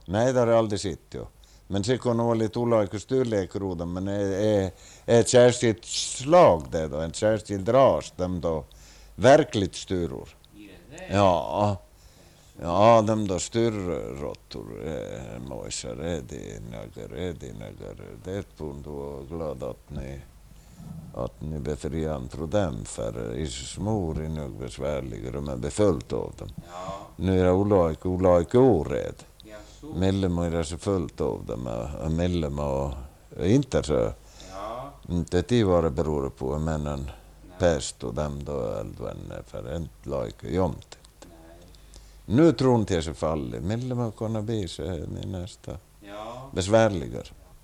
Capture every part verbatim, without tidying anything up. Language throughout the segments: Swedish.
Nej, det har jag aldrig sett, ja. Men det kan vara lite olika storlekar, men är, är, är ett särskilt slag det då, en särskild ras, de då verkligt styror. Ja, ja, de då styrråttor, eh, mojsar, är det några, är det några, det är på då glad att ni, att ni befriar från dem, för i smor är nog besvärligare, men befullt av dem. Nu är det olika, olika orädd. Medlemmar är så fullt av dem, och medlemmar inte så. Inte det var det beror på, men en pest och dem då eldvänner, för inte lika jomt. Nu tror inte jag så fallet. Medlemmar kan bli så i nästa besvärligare.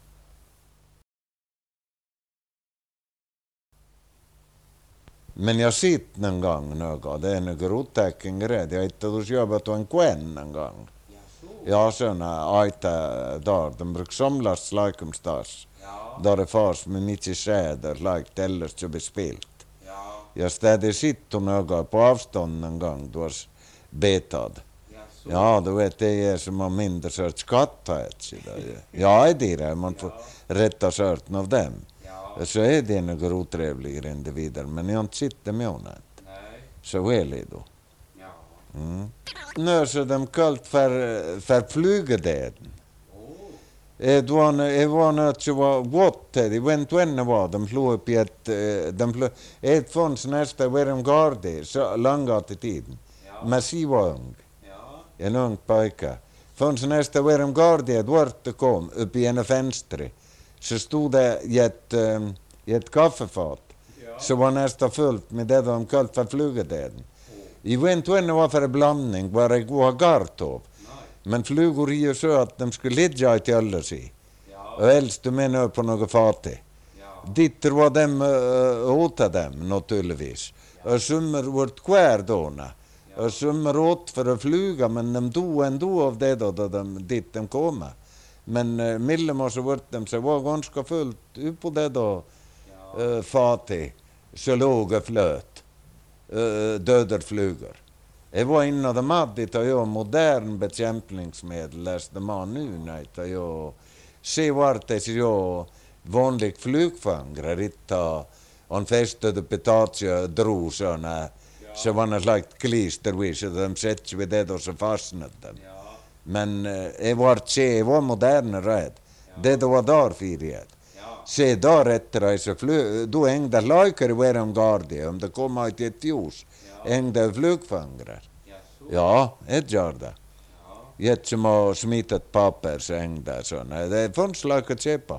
Men jag sitter någon gång något, det är några otäckingar. Jag hittade hos jobbet och en kven en gång. Ja, såna ajta där, de brukar samlas lakomstas. Där det fars med mycket säder, like eller så bespilt. Jag städde sitt och något på avstånd en gång, då var betad. Ja, du vet, det är som man mindre sört skattat. Ja, det är det, man får rätta sörten av dem. Så är det några otrevligare individer, men jag inte sitter med honom. Så är det då. Mm. Nu så de kallt för, för flygededen. Det var något som var gott, det var inte ännu var, de flog upp i ett, de flog, ett fanns nästa var de garde, så långa till tiden. Men si var ung, en ung pojke. Fanns nästa var de garde, ett vart det kom, upp i en fönster. Så stod det i ett, i ett kaffefat, så var nästa fullt med det de kallt för flygededen. Jag vet inte ännu vad för en blandning, var det goda gartov. Men flugor är ju så att de skulle ligga i till sig. Och helst du menar på något fattig. Ditter var dem uh, åt dem naturligtvis. Och summer vart kvar då. Och summer åt för att flyga, men de dog ändå av det då, då de, dit de kom. Men uh, millemar så vart de så var ganska fullt upp på det då uh, fattig. Så låg och flöt. Uh, dödar flugor. Jag var inne och de hade det jag modern bekämpningsmedel, läste man nu när det jag se vart det jag vanlig flygfångare ritta och fästade petatia drog såna så var det lagt klister vid så de sätter vid det och så fastnade dem. Men jag var se var modern rädd. Det då var där fyret. Se där efter så flyg då hängde lajkar i varom garde om det kom ut ett ljus. Hängde flygfångare. Ja, det gör det. Ett som har smittat papper så hängde såna. Det fanns lag att köpa.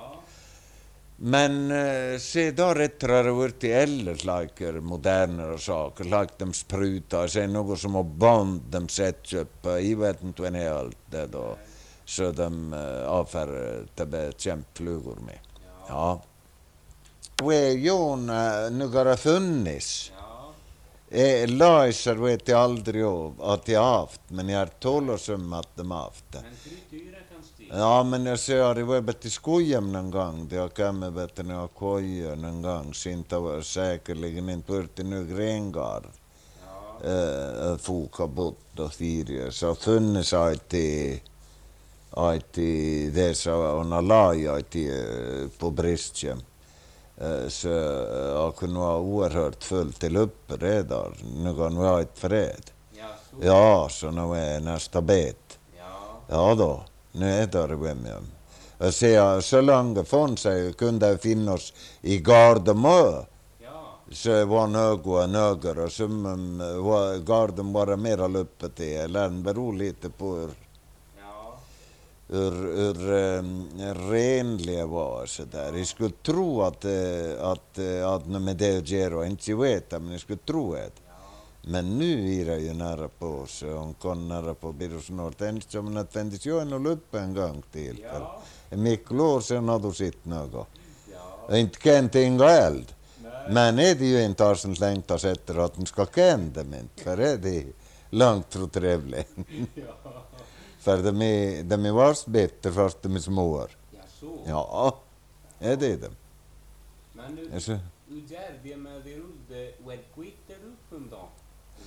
Men uh, se där efter har det varit i äldre lager modernare saker. Lag de sprutar, sen något som har band de sätter upp. Jag vet inte vad det är allt det då. Så de uh, avfär till bekämpflugor med. Ja. Och är ju några funnits. Eh, Lajsar vet jag aldrig av att jag haft, men jag har tålat om att de haft det. Ja, men jag säger det var bättre skojem någon gång. Det har kommit bättre när jag kojar någon gång. Så inte var säkerligen inte varit nu grengar. Eh, Foka bort och fyra. Så funnits alltid alltid det så hon har lajat på bristjem. Så jag kunde vara oerhört fullt till uppe redan. Nu kan vi ha ett fred. Ja, så nu är nästa bet. Ja då, nu är det vem jag. Jag säger, så länge från sig kunde finnas i Gardemö. Så var något nöger och som var Gardem bara mera uppe till. Eller det beror lite på hur Ur, ur um, renliga var så där. Jag skulle tro att att att med det att göra inte veta, men jag skulle tro det. Men nu är det ju nära på så hon kan nära på blir snart ens som att vändas ju en upp en gång till. Ja. Mycket år sedan har du sitt något. Ja. Inte kan tinga eld. Men är det ju inte har sånt längt att sätta att den ska kända men för är det långt och trevligt. Ja. För de är, de är vars bättre fast de är små. Ja, så. Ja, är det det. Men nu, Alltså. hur gör vi med det rullde och ett quitter upp en dag?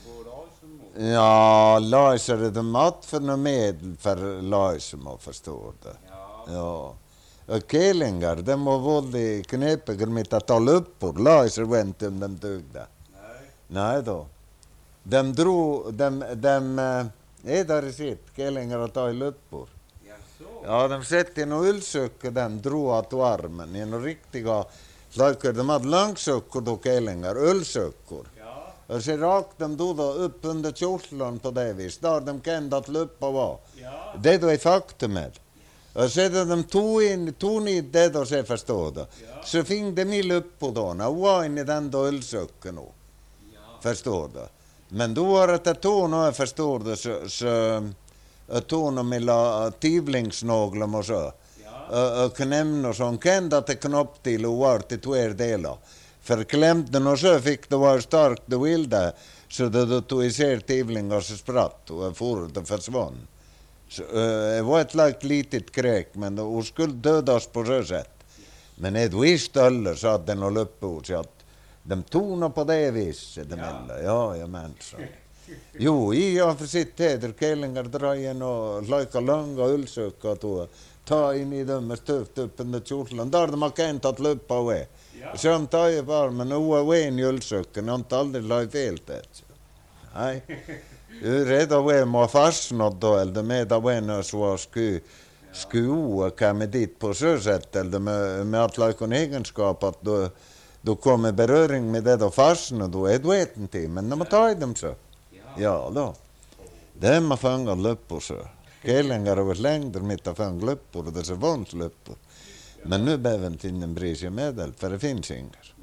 Ja, löser är de mat för något medel för lösemo, förstår du. Ja. Ja. Och kelingar, de var väldigt knepiga med att ta luppor. Löser var inte om de tugde. Nej. Nej då. De drog, de, de, är där i sitt, kelingar att ta i luppor. Ja, så. Ja, de sätter i några ullsöcker, den drog åt armen. I några riktiga, like, de hade långsöckor då kelingar, ullsöckor. Ja. Och så rakt de då, då upp under kjortlen på det vis, där de kände att luppa var. Ja. Det då är faktumet. Och sedan de tog in, tog in det då, så förstår du. Ja. Så fick de i luppor då, och var in i den då ullsöcken då. Ja. Förstår du. Men då var det tog något, förstår du, så, så tog de med tivlingsnaglar och så. Ja. Och knämn och så, kände att det knopp till och var till två delar. För klämde och så fick det vara starkt det vilda, så det då tog isär tivlingar så spratt och for och försvann. Så, uh, det var ett lag litet kräk, men hon skulle dödas på så sätt. Men det visste alla, så att den höll uppe och så att de tog på det viset. De Ja. ja, jag men så. Jo, i har för sitt heder, kellingar drajen och lika långa ullsökar och ta in i dem med stöft upp under kjortlen. Där de har känt att luppa och är. Ja. Så de tar ju bara, men nu är en i ullsöken, jag har inte aldrig lagt fel det. Nej. Redan var man fastnat då, eller med av en så sku, sku kommer dit på så sätt, eller med, med att lägga en egenskap att då, då kommer beröring med det då fastnat, då är det vet inte, men de tar dem så. Ja då. Det är man fångar luppor så. Kellingar har varit längder mitt att fånga luppor och det är så vanligt luppor. Men nu behöver inte in en bris i medel, för det finns inga.